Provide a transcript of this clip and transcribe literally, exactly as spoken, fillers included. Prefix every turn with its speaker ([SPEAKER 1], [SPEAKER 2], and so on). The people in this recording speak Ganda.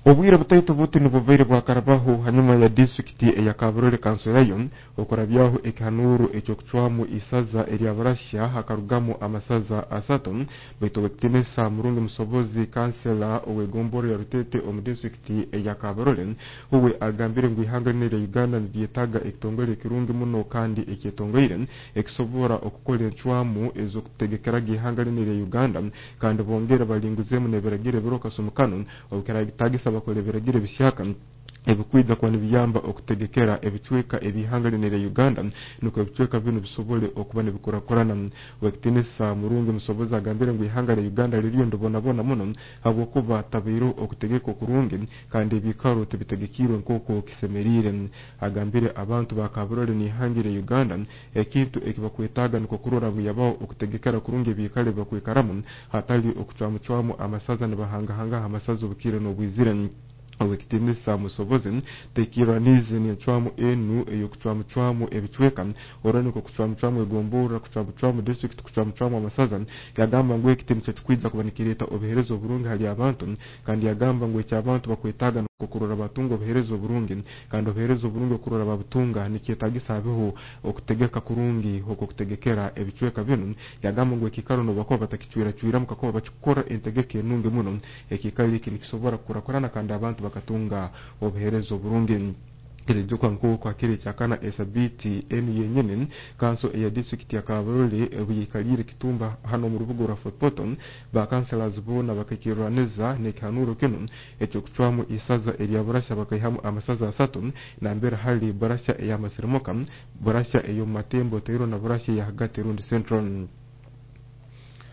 [SPEAKER 1] obwire butaito buti nubuvaire bwakarabaho hanyuma ya distrikti ya Kaburore kansolayo okurabyaho ekihanuro ekyokucwamu isaza eryabarashya hakarugamo amasaza asatu baito bakinesa murungi musobozi kansela owegomboro ya Rutete omu distrikti ya Kaburore uwe agambire ngo ihanga nire Uganda ndyetaga ekitongole kirungi muno kandi ekitongole ekisobora okukola ncwamu ezo kutegekera gihanga nire Uganda kandi bongera balinguzemu neberagire biroka sumukano obukaragitagisa bakole beragire bisyaka ebikwiza kwa nibiyamba okutegekera ebicweka ebihanga nire Uganda nuko ebicweka bino bisobole okuba nebikurakorana wekitinesa murungi musobozi agambire ngo ihanga la Uganda liriyo ndobona bona muno abo kuba tabiro okutegeka kurungi kandi bikaro tebitegekirwe nkoko kisemerire agambire abantu bakaburore ni hangire Uganda ekintu ekibakwetaga nuko kurora buyabo okutegekera kurungi bikale bakwekaramu hatali okucwamucwamu amasaza nibahanga hanga amasaza ubukire no bwiziranye owekitinesa musobozi tekiranize ni chwamu enu eyo kuchwamu chwamu ebicweka orani ko kuchwamu chwamu egombora kuchwamu chwamu district kuchwamu chwamu amasaza yagamba ngo ekitini cyakwiza kubanikireta obeherezo burungi hali abantu kandi yagamba ngo ecyabantu bakwetaga kukurura abatungo obeherezo burungi kandi obeherezo burungi kurura ababutunga nikiyetagisabeho okutegeka kurungi hoko kutegekera ebicweka bino yagamba ngo ekikaro no bako batakicwira cwira mukako bacukora entegeke nunge muno ekikali iki nikisobora kurakorana kandi abantu bakatunga obuherezo burungi kile kwa nkuu kwa kile chakana esabiti eni yenyene kanso ya district ya Kaburore buyikalire kitumba hano mu rubugo ra Fotpoton ba councillors bona bakakiraneza ne kanuro kino echo kuchwamu isaza eria burasha bakayihamu amasaza asatu na mbere hali burasha ya masirimoka burasha eyo matembo tero na burasha ya hagati rundi central